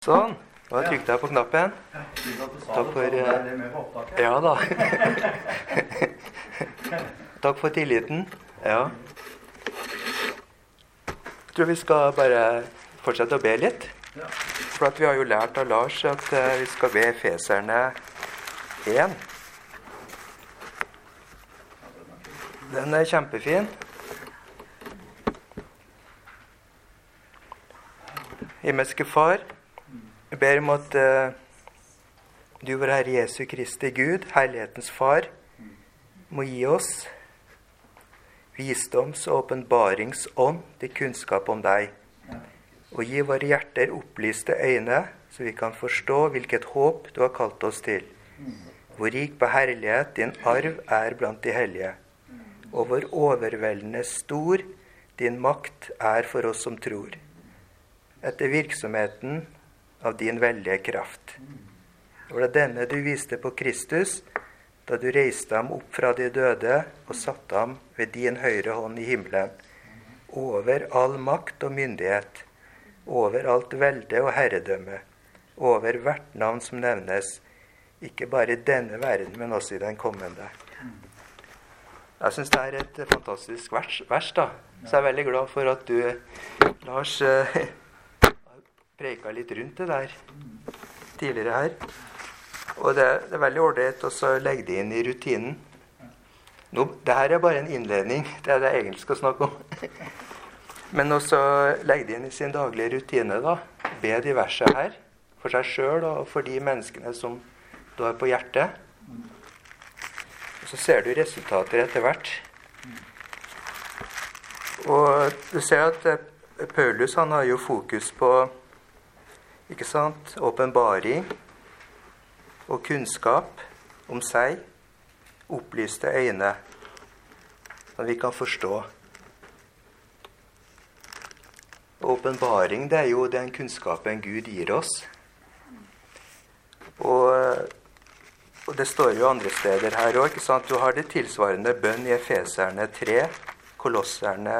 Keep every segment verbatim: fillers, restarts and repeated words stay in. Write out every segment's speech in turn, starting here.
Sånn, da trykte jeg på knappen. Takk for Ja da. Takk for tilliten. Ja. Jeg tror vi skal bare fortsette å be litt. For at vi har jo lært av Lars at vi skal be Efeserne én. Den er kjempefin. Himmelske Far, jeg ber om at uh, du, vår Herre Jesu Kristi Gud, herlighetens Far, må gi oss visdoms- og åpenbaringsånd til kunnskap om deg, og gi våre hjerter opplyste øyne, så vi kan forstå hvilket håp du har kalt oss til, hvor rik på herlighet din arv er blant de hellige, og hvor overveldende stor din makt er for oss som tror, etter virksomheten av din veldige kraft. Det var denne du viste på Kristus, da du reiste ham opp fra de døde og satte ham ved din høyre hånd i himmelen, over all makt og myndighet, over alt velde og herredømme, over hvert navn som nevnes, ikke bare i denne verden, men også i den kommende. Jeg synes det er et fantastisk vers, vers da. Så jeg er veldig glad for at du, Lars, preka litt rundt det der tidligere her. Og det, det er veldig ordentlig å legge det inn i rutinen. Nå, det her er bare en innledning, det er det jeg egentlig skal snakke om. Men også legge det inn i sin daglige rutine da. Be de versene her for seg selv og for de menneskene som du har på hjertet. Og så ser du resultater etter hvert. Og du ser at Paulus, han har jo fokus på, ikke sant, åpenbaring og kunnskap om seg, opplyste øyne, som vi kan forstå. Åpenbaring, det er jo den kunnskapen Gud gir oss. Og, og det står jo andre steder her også, ikke sant? Du har det tilsvarende bønn i Efeserne tre, Kolosserne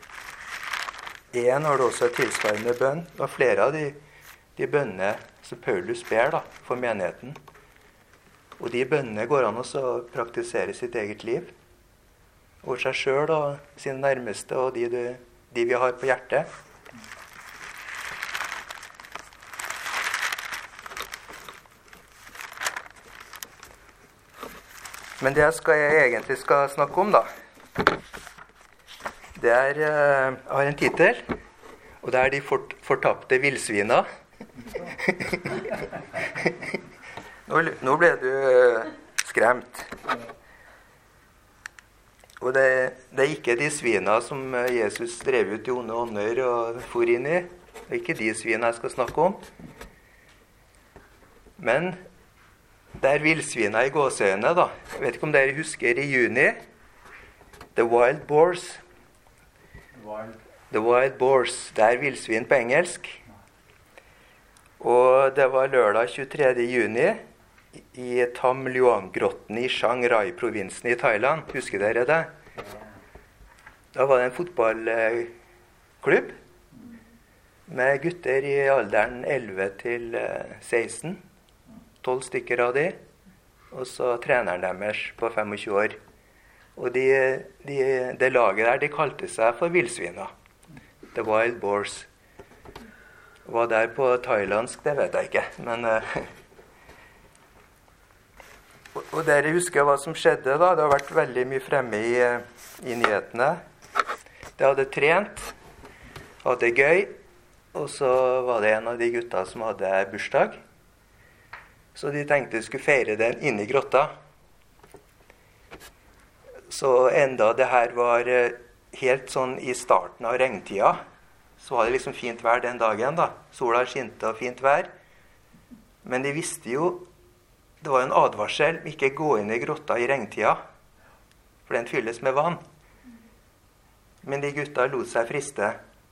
én har du også et tilsvarende bønn. Og flere av de De bønnene som Paulus ber da, for menigheten. Og de bønnene går an også å praktisere sitt eget liv. Og seg selv og sine nærmeste og de, du, de vi har på hjertet. Men det jeg, skal, jeg egentlig skal snakke om da, det er, jeg har en titel, og det er de fort, fortapte villsvina. nå, nå ble du skremt. Og det, det er ikke de svina som Jesus drev ut i onde ånder og for inn i. Det er ikke de svina jeg skal snakke om. Men det er villsvina i gåseøyne da. Jeg vet ikke om dere husker i juni. The Wild Boars. Wild. The Wild Boars. Det er villsvin på engelsk. Og det var lørdag tjuetredje juni i Tham Luang-grotten i Chiang Rai-provinsen i Thailand. Husker dere det? Da var det en fotballklubb med gutter i alderen elleve til seksten. tolv stykker av de. Og så treneren deres på tjuefem år. Og de, de, det laget der, de kalte seg for villsvina. The Wild Boars. Hva det er på thailandsk, det vet jeg ikke. Men, uh, og, og dere husker hva som skjedde da. Det har vært veldig mye fremme i, i nyhetene. De hadde trent, hadde det gøy, og så var det en av de gutta som hadde bursdag. Så de tenkte de skulle feire den inne i grotta. Så enda det her var helt sånn i starten av regntida, så var det liksom fint vær den dagen da. Sola skinte og fint vær. Men de visste jo, det var en advarsel, ikke gå inn i grotta i regntida, for den fylles med vann. Men de gutta lot seg friste.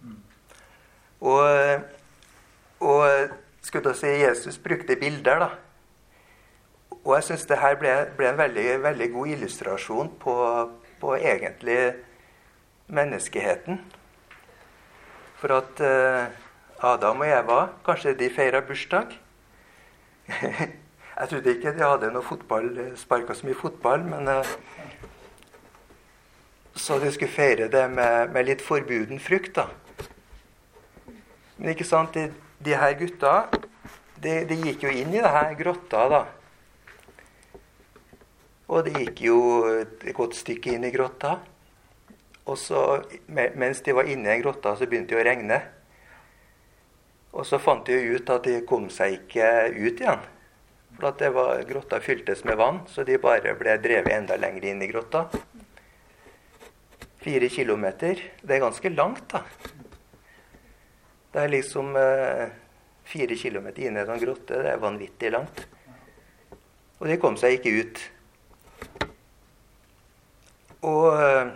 Og, og skulle jeg si, Jesus brukte bilder da. Og jeg synes det her ble, ble en veldig, veldig god illustrasjon på, på egentlig menneskeheten. For at uh, Adam og Eva, kanskje de feiret bursdag? Jeg trodde ikke de hadde noe fotball, sparket så mye fotball, men uh, så de skulle feire det med, med litt forbuden frukt, da. Men ikke sant, de, de her gutta, de, de gikk jo inn i det her grotta, da. Og de gikk jo et godt stykke inn i grotta. Og så, mens de var inne i grotta, så begynte det å regne. Og så fant de jo ut at de kom seg ikke ut igjen. For at det var, grotta fylltes med vann, så de bare ble drevet enda lenger inn i grotta. Fire kilometer. Det er ganske langt, da. Det er liksom eh, fire kilometer inn i en sånn grotte. Det er vanvittig langt. Og de kom seg ikke ut. Og eh,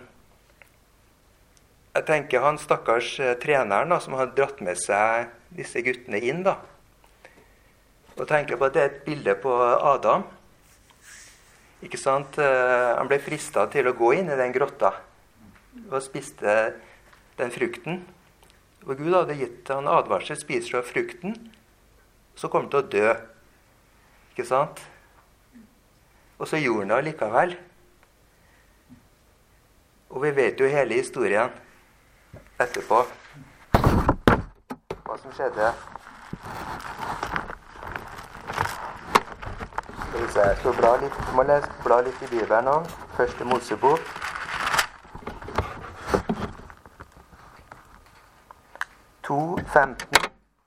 jeg tenker han stakkars eh, treneren da, som hadde dratt med seg disse guttene inn, da. Og tenker på at det er et bilde på Adam. Ikke sant? Han ble fristet til å gå inn i den grotta og spiste den frukten. Og Gud hadde gitt han advarsel, spiser av frukten, så kommer han til å dø. Ikke sant? Og så gjorde han det likevel. Og vi vet jo hele historien etterpå. Hva som skjedde. Skal vi se, jeg skal bla litt, må lese, bla litt i Bibelen nå. Første Mosebok. to femten.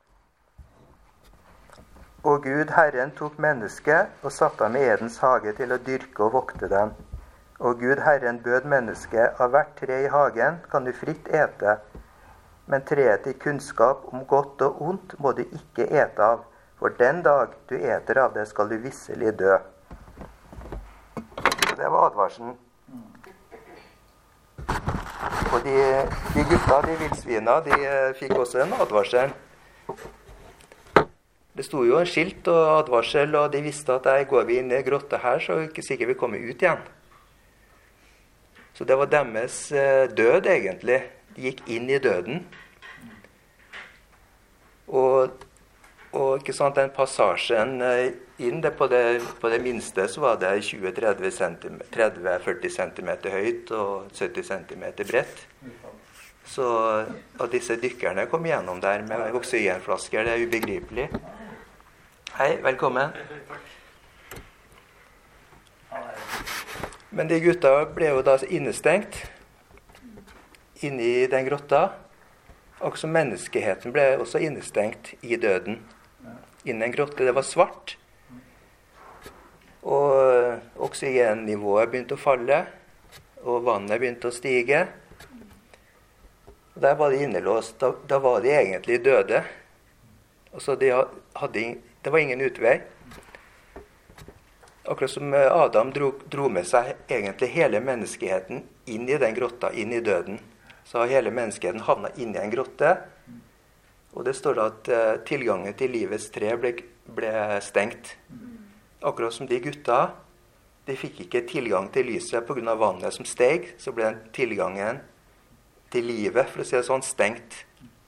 Og Gud, Herren, tok mennesket og satte ham i Edens hage til å dyrke og vokte den. Og Gud, Herren, bød mennesket, av hvert tre i hagen kan du fritt ete, men treet til kunnskap om godt og ondt må du ikke ete av, for den dag du eter av det skal du visselig dø. Så det var advarselen. Og de, de gutta, de vildsvina, de fikk også en advarsel. Det sto jo en skilt og advarsel, og de visste at der går vi inn i grotta her, så er det ikke sikkert vi kommer ut igjen. Så det var deres død, egentlig. De gikk inn i døden. Og, og ikke sant, den passasjen inn, det på, det, på det minste så var det tjue til tretti førti centimeter høyt og sytti centimeter bredt. Så at disse dykkerne kom gjennom der med oksygenflasker, det er ubegripelig. Hei, velkommen. Men de gutta ble jo da innestengt inne i den grotta. Også menneskeheten ble også innestengt i døden. Innen en grotte. Det var svart. Og oksygennivået begynte å falle. Og vannet begynte å stige. Og der var de innelåst. Da, da var de egentlig døde. Altså de hadde, det var ingen utvei. Akkurat som Adam dro, dro med seg egentlig hele menneskeheten inn i den grotta, inn i døden. Så har hele menneskeheten havnet inn i en grotte. Og det står da at uh, tilgangen til livets tre ble, ble stengt. Akkurat som de gutta, de fikk ikke tilgang til lyset på grunn av vannet som steg, så ble den tilgangen til livet, for å si det sånn, stengt.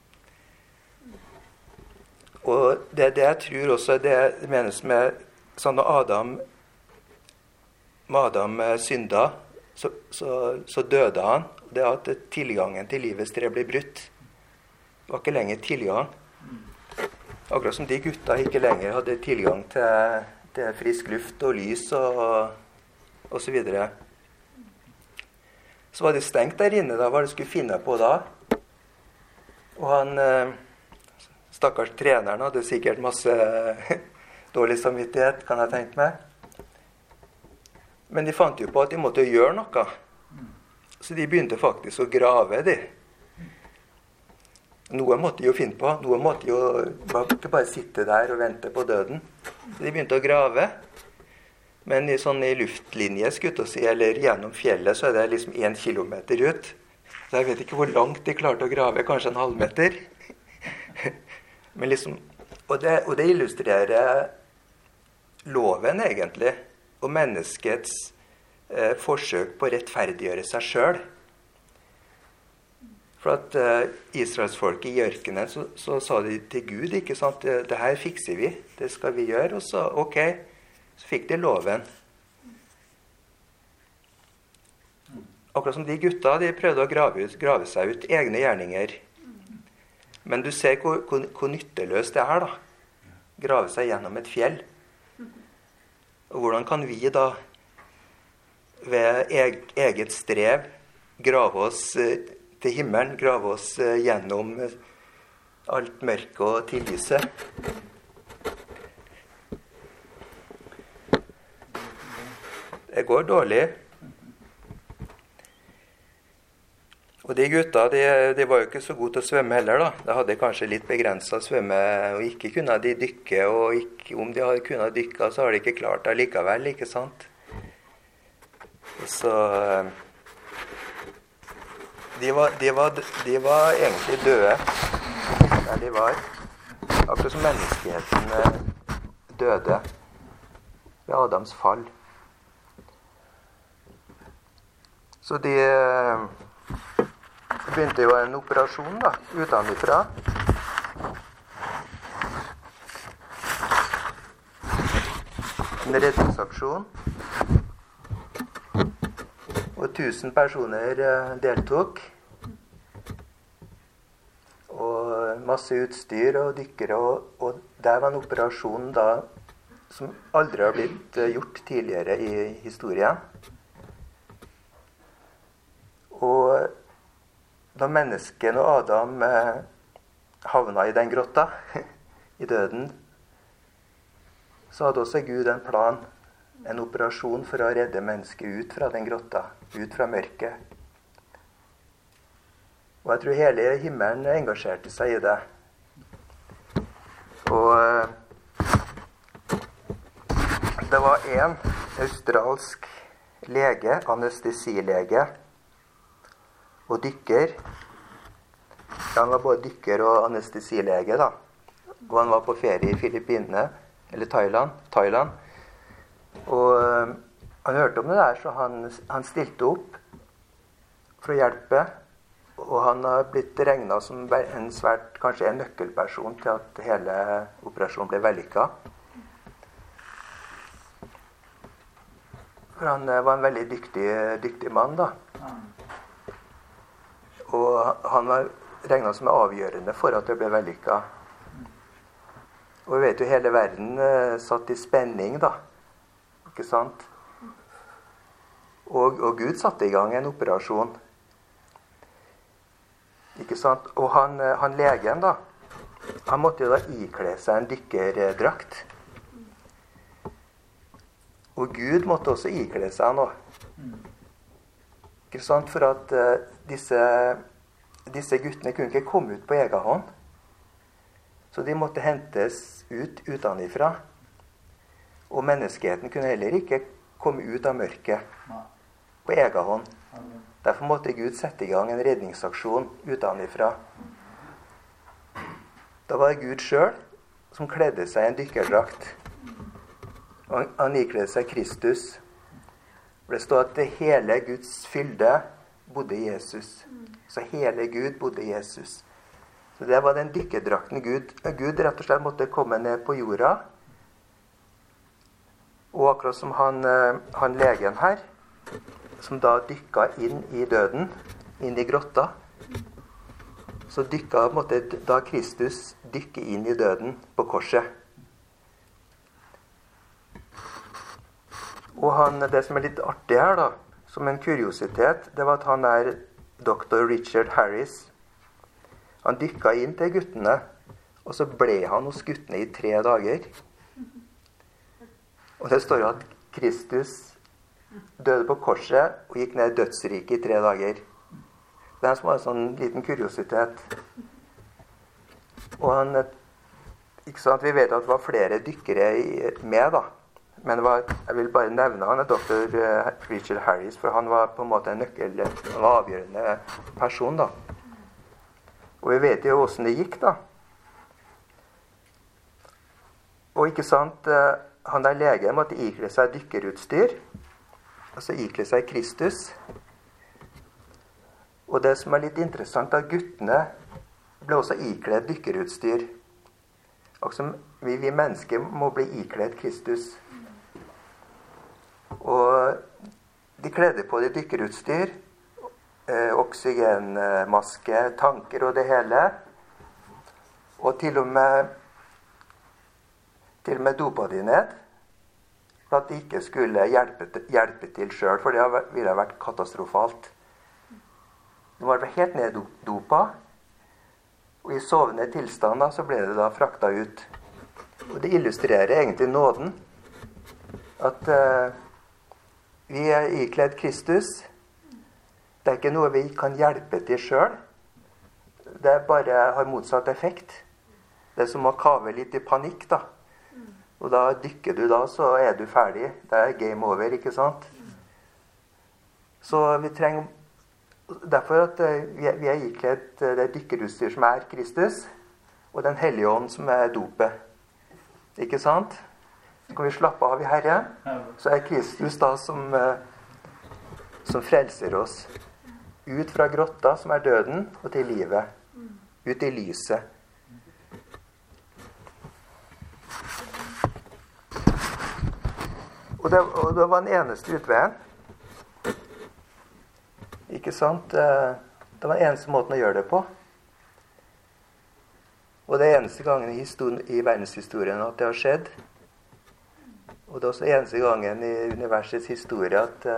Og det, det jeg tror også det menes med sånn når Adam, med Adam synda, så, så, så døde han. Det er at tilgangen til livets tre ble brutt. Det var ikke lenger tilgang. Akkurat som de gutta ikke lenger hadde tilgang til, til frisk luft og lys og, og så videre. Så var det stengt der inne da, hva de skulle finne på da. Og han, stakkars treneren, hadde sikkert masse dårlig samvittighet, kan jeg tenke meg. Men de fant jo på at de måtte gjøre noe. Så de begynte faktisk å grave, de. Noe måtte de jo finne på. Noe måtte jo ikke bare sitte der og vente på døden. Så de begynte å grave. Men i, sånn, i luftlinje, skulle jeg si, eller gjennom fjellet, så er det liksom en kilometer ut. Så jeg vet ikke hvor langt de klarte å grave. Kanskje en halvmeter. Men liksom, og, det, og det illustrerer loven, egentlig. Og menneskets forsøk på å rettferdiggjøre seg selv. For at uh, Israelsfolket i ørkenen, så, så sa de til Gud, ikke sant, det, det her fikser vi, det skal vi gjøre. Og så, ok, så fikk de loven. Akkurat som de gutta, de prøvde å grave, ut, grave seg ut egne gjerninger. Men du ser hvor, hvor, hvor nytteløst det er da. Grave seg gjennom et fjell. Og hvordan kan vi da ved eget strev grave oss til himmelen, grave oss gjennom alt mørke og tillyset? Det går dårlig. Og de gutta, de, de var jo ikke så gode til å svømme heller da. De hadde kanskje litt begrenset svømme, og ikke kunne de dykke, og ikke, om de hadde kunnet dykke, så har de ikke klart det likevel, ikke sant? Så de var, de var, de var egentlig døde der de var. Akkurat som menneskeheten døde ved Adams fall. Så de begynte jo en operasjon da, utenfra. En redningsaksjon. Og tusen personer deltok. Og masse utstyr og dykkere. Og, og der var en operasjon da, som aldri har blitt gjort tidligere i historien. Og da mennesken og Adam eh, havna i den grotta, i døden, så hadde også Gud en plan, en operasjon for å redde mennesket ut fra den grotta, ut fra mørket. Og jeg tror hele himmelen engasjerte seg i det. Og eh, det var en australsk lege, anestesilege, og dykker. Han var både dykker og anestesilege da. Og han var på ferie i Filippinene, eller Thailand. Thailand. Og øh, han hørte om det der, så han, han stilte opp for å hjelpe. Og han har blitt regnet som en svært, kanskje en nøkkelperson til at hele operasjonen ble vellykket. For han var en veldig dyktig, dyktig mann da. Og han var regnet som avgjørende for at det ble vellykket. Og vi vet jo hele verden eh, satt i spenning da. Ikke sant? Og, og Gud satte i gang en operasjon. Ikke sant? Og han, han legen da, han måtte jo da ikle seg en dykkerdrakt. Og Gud måtte også ikle seg noe. Ikke sant? For at uh, disse, disse guttene kunne ikke komme ut på egen hånd. Så de måtte hentes ut utenifra. Og menneskeheten kunne heller ikke komme ut av mørket på egen hånd. Derfor måtte Gud sette i gang en redningsaksjon utenifra. Da var det Gud selv som kledde seg i en dykkerdrakt. Og han ikledde seg Kristus. Det står at hele Guds fylde bodde i Jesus. Så hele Gud bodde i Jesus. Så det var den dykkerdrakten Gud. Gud rett og slett måtte komme ned på jorda. Og akkurat som han, han legen her, som da dykket inn i døden, inn i grotta, så dykket, måtte da Kristus dykke inn i døden på korset. Og han, det som er litt artig her da, som en kuriositet, det var at han er doktor Richard Harris. Han dykket inn til guttene, og så ble han hos guttene i tre dager. Og det står jo at Kristus døde på korset og gikk ned i dødsriket i tre dager. Det er som var en sånn liten kuriositet. Og han, ikke sant, vi vet at det var flere dykkere med da. Men det var, jeg vil bare nevne han, doktor Richard Harris, for han var på en måte en nøkkel, en avgjørende person da. Og vi vet jo hvordan det gikk da. Og ikke sant, han der legen måtte ikle seg dykkerutstyr, altså ikle seg Kristus. Og Og det som er litt interessant, at guttene ble også ikledd dykkerutstyr. Også vi, vi mennesker må bli ikledd Kristus. Og de kledde på de dykkerutstyr, eh, oksygenmaske, tanker og det hele. Og til og med til og med dopa de ned, for at de ikke skulle hjelpe, hjelpe til selv, for det ville ha vært katastrofalt. De var helt neddopa, og i sovende tilstand da, så ble det da frakta ut. Og det illustrerer egentlig nåden, at uh, vi er ikledd Kristus. Det er ikke noe vi kan hjelpe til selv. Det bare har motsatt effekt. Det er som å kave litt i panikk, da. Og da dykker du da, så er du ferdig. Det er game over, ikke sant? Så vi trenger, derfor at vi er, vi er ikledd det dykkerutstyr som er Kristus, og den hellige ånd som er dopet. Ikke sant? Så kan vi slappe av i Herre. Så er Kristus da som, som frelser oss. Ut fra grotta, som er døden, og til livet. Ut i lyset. Og det, og det var den eneste utveien. Ikke sant? Det var den eneste måten å gjøre det på. Og det er eneste gangen i, i verdenshistorien at det har skjedd. Og det er også eneste gangen i universets historie at,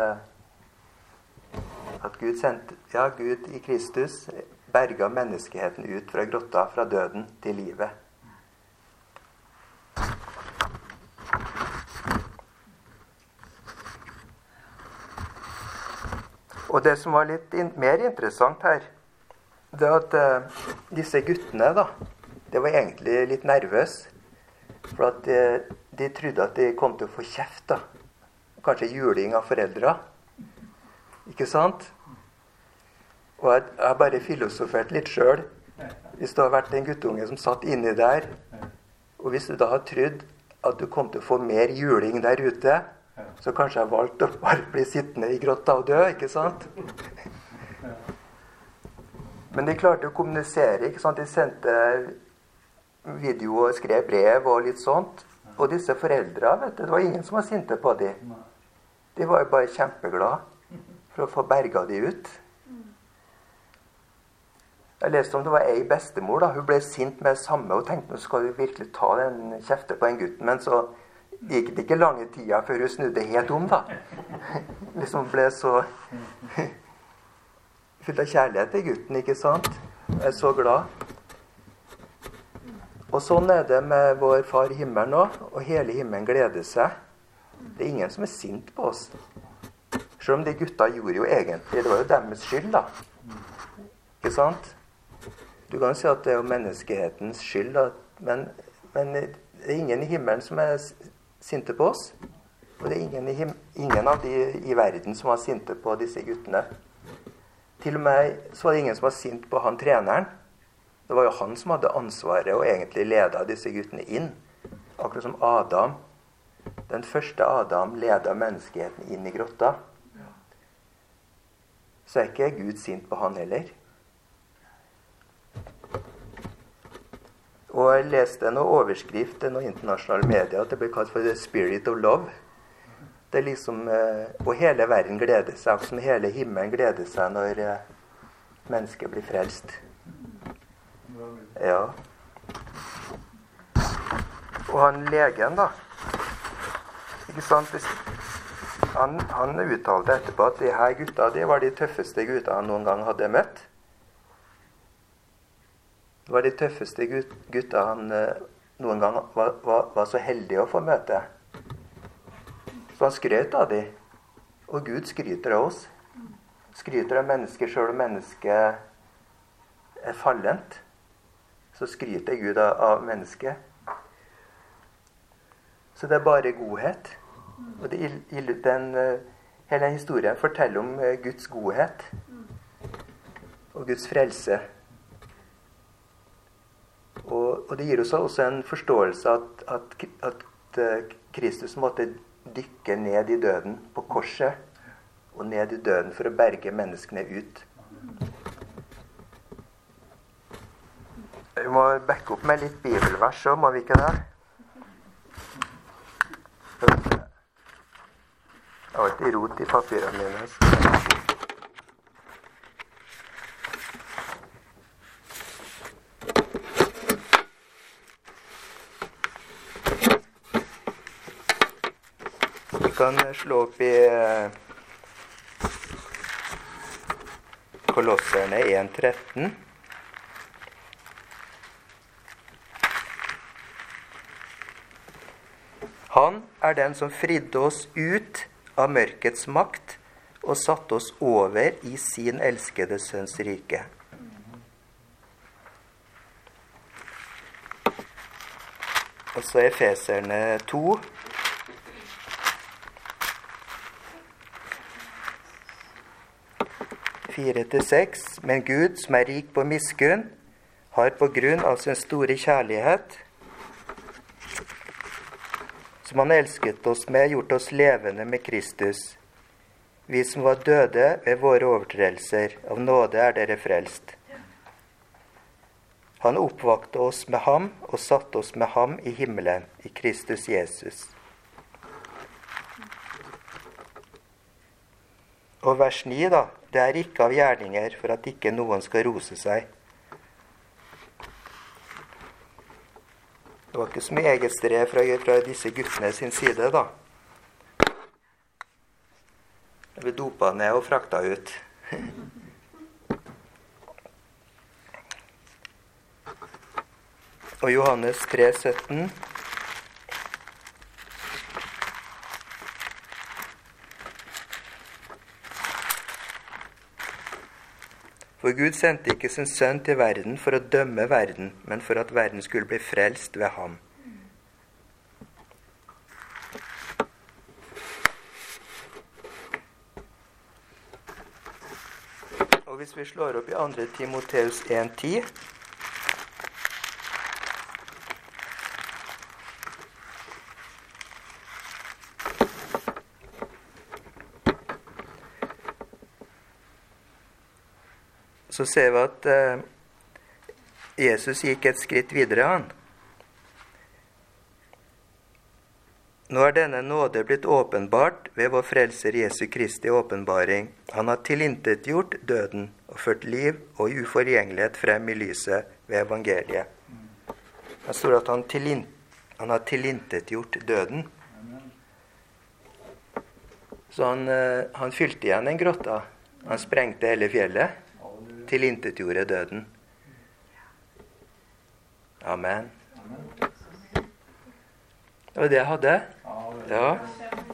at Gud sendte, ja, Gud i Kristus berga menneskeheten ut fra grotta, fra døden til livet. Og det som var litt in- mer interessant her, det er at uh, disse guttene da, det var egentlig litt nervøse. For at de, de trodde at de kom til å få kjeft da. Kanskje juling av foreldre. Ikke sant? Og jeg har bare filosofert litt selv. Hvis det har vært en guttunge som satt inni der, og hvis du da har trodd at du kom til å få mer juling der ute, så kanskje jeg valgte å bare bli sittende i grotta og dø, ikke sant? Men de klarte å kommunisere, ikke sant? De sendte video og skrev brev og litt sånt. Og disse foreldre, vet du, det var ingen som var sinte på dem. De var jo bare kjempeglade for å få berga de ut. Jeg leste om det var ei bestemor, da. Hun ble sint med samme og tenkte, nå skal du virkelig ta den kjefte på en gutten, men så gikk det ikke lange tida før hun snudde helt om, da. Liksom ble så fylt av kjærlighet til gutten, ikke sant? Jeg er så glad. Og sånn er det med vår far i himmelen nå, og hele himmelen gleder seg. Det er ingen som er sint på oss. Selv om de gutta gjorde jo egentlig, det var jo deres skyld, da. Ikke sant? Du kan si at det er jo menneskehetens skyld, da. Men, men det er ingen i himmelen som er sinte på oss. Og det er ingen, i him- ingen av de i verden som var sinte på disse guttene. Til og med så var det ingen som var sint på han treneren. Det var jo han som hadde ansvaret og egentlig ledet disse guttene inn. Akkurat som Adam. Den første Adam ledet menneskeheten inn i grotta. Så er ikke Gud sint på han heller. Og jeg leste noen overskrift i noen internasjonale medier at det ble kalt for The Spirit of Love. Det er liksom, og hele verden gleder seg, akkurat som hele himmelen gleder seg når mennesket blir frelst. Ja. Og han legen da, ikke sant, han, han uttalte etterpå at de her gutta, de var de tøffeste gutta han noen gang hadde møtt. Det var de tøffeste gutta han noen gang var, var, var så heldig å få møte. Så han skrøt av dem. Og Gud skryter av oss. Skryter av mennesker selv om mennesket er fallent. Så skryter Gud av, av mennesket. Så det er bare godhet. Og det, den, hele historien forteller om Guds godhet. Og Guds frelse. Og, og det gir oss også en forståelse at, at, at Kristus måtte dykke ned i døden på korset, og ned i døden for å berge menneskene ut Vi må backe opp med litt bibelvers også, må vi ikke det? Det er alltid rot i papirene mine. Vi kan slå opp i Kolosserne en tretten. Han er den som fridde oss ut av mørkets makt og satte oss over i sin elskede sønns rike. Og så Efeserne to. fire til seks. Men Gud, som er rik på miskunn, har på grunn av sin store kjærlighet, som han elsket oss med, gjort oss levende med Kristus. Vi som var døde ved våre overtredelser, av nåde er dere frelst. Han oppvakte oss med ham og satte oss med ham i himmelen, i Kristus Jesus. Og vers ni da, det er ikke av gjerninger for at ikke noen skal rose seg. Det var ikke så mye eget strev fra, fra disse guttene sin side da. Jeg ble dopet ned og frakta ut. Og Johannes tre sytten. For Gud sendte ikke sin sønn til verden for å dømme verden, men for at verden skulle bli frelst ved ham. Og hvis vi slår opp i andre Timoteus en ti, så ser vi at eh, Jesus gikk et skritt videre, han. Nå er denne nåde blitt åpenbart ved vår frelser Jesu Kristi åpenbaring. Han har tilintetgjort døden og ført liv og uforgjengelighet frem i lyset ved evangeliet. Det står at han, tilin, han har tilintetgjort døden. Så han, eh, han fylte igjen en grotta. Han sprengte hele fjellet. Tilintetgjorde døden. Amen. Det var det jeg hadde. Ja.